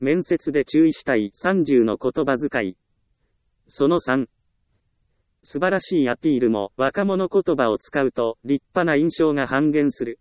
面接で注意したい30の言葉遣い。その3。素晴らしいアピールも若者言葉を使うと立派な印象が半減する。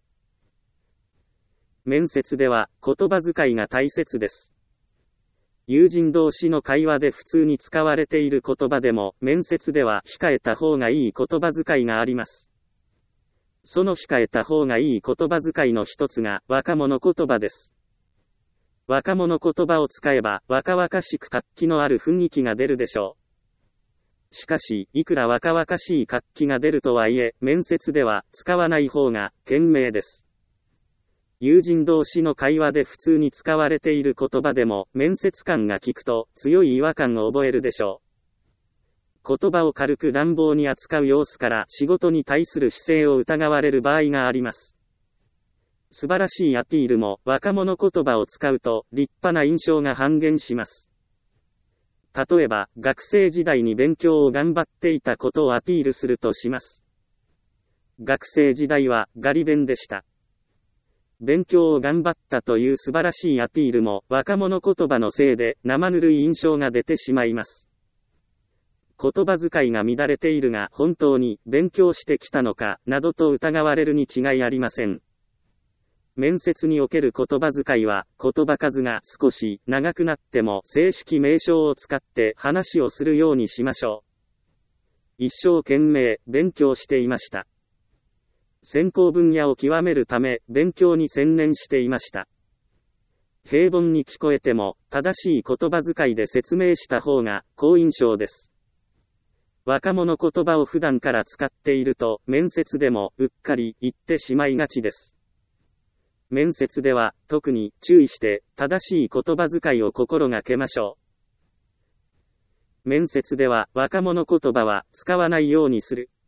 面接では言葉遣いが大切です。友人同士の会話で普通に使われている言葉でも面接では控えた方がいい言葉遣いがあります。その控えた方がいい言葉遣いの一つが若者言葉です。若者言葉を使えば若々しく活気のある雰囲気が出るでしょう。しかし、いくら若々しい活気が出るとはいえ、面接では使わない方が賢明です。友人同士の会話で普通に使われている言葉でも面接官が聞くと強い違和感を覚えるでしょう。言葉を軽く乱暴に扱う様子から仕事に対する姿勢を疑われる場合があります。素晴らしいアピールも若者言葉を使うと立派な印象が半減します。例えば、学生時代に勉強を頑張っていたことをアピールするとします。学生時代はガリ勉でした。勉強を頑張ったという素晴らしいアピールも若者言葉のせいで生ぬるい印象が出てしまいます。言葉遣いが乱れているが本当に勉強してきたのかなどと疑われるに違いありません。面接における言葉遣いは言葉数が少し長くなっても正式名称を使って話をするようにしましょう。一生懸命勉強していました。専攻分野を極めるため勉強に専念していました。平凡に聞こえても正しい言葉遣いで説明した方が好印象です。若者言葉を普段から使っていると面接でもうっかり言ってしまいがちです。面接では特に注意して正しい言葉遣いを心がけましょう。面接では若者言葉は使わないようにする。